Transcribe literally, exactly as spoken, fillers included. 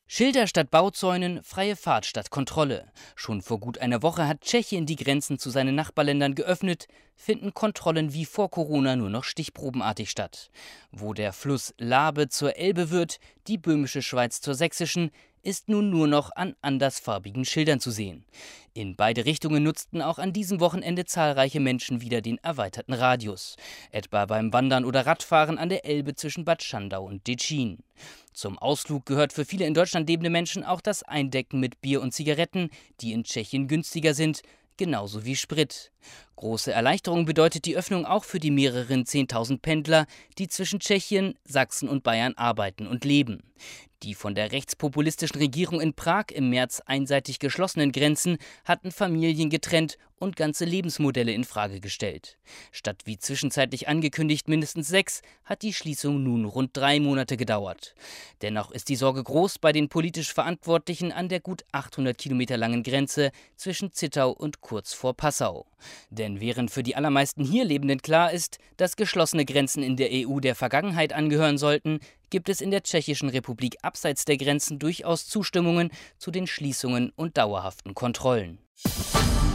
Schilder statt Bauzäunen, freie Fahrt statt Kontrolle. Schon vor gut einer Woche hat Tschechien die Grenzen zu seinen Nachbarländern geöffnet, finden Kontrollen wie vor Corona nur noch stichprobenartig statt. Wo der Fluss Labe zur Elbe wird, die böhmische Schweiz zur sächsischen, ist nun nur noch an andersfarbigen Schildern zu sehen. In beide Richtungen nutzten auch an diesem Wochenende zahlreiche Menschen wieder den erweiterten Radius. Etwa beim Wandern oder Radfahren an der Elbe zwischen Bad Schandau und Detschin. Zum Ausflug gehört für viele in Deutschland lebende Menschen auch das Eindecken mit Bier und Zigaretten, die in Tschechien günstiger sind, genauso wie Sprit. Große Erleichterung bedeutet die Öffnung auch für die mehreren zehntausend Pendler, die zwischen Tschechien, Sachsen und Bayern arbeiten und leben. Die von der rechtspopulistischen Regierung in Prag im März einseitig geschlossenen Grenzen hatten Familien getrennt und ganze Lebensmodelle in Frage gestellt. Statt wie zwischenzeitlich angekündigt mindestens sechs, hat die Schließung nun rund drei Monate gedauert. Dennoch ist die Sorge groß bei den politisch Verantwortlichen an der gut achthundert Kilometer langen Grenze zwischen Zittau und kurz vor Passau. Denn während für die allermeisten hier Lebenden klar ist, dass geschlossene Grenzen in der E U der Vergangenheit angehören sollten, gibt es in der Tschechischen Republik abseits der Grenzen durchaus Zustimmungen zu den Schließungen und dauerhaften Kontrollen.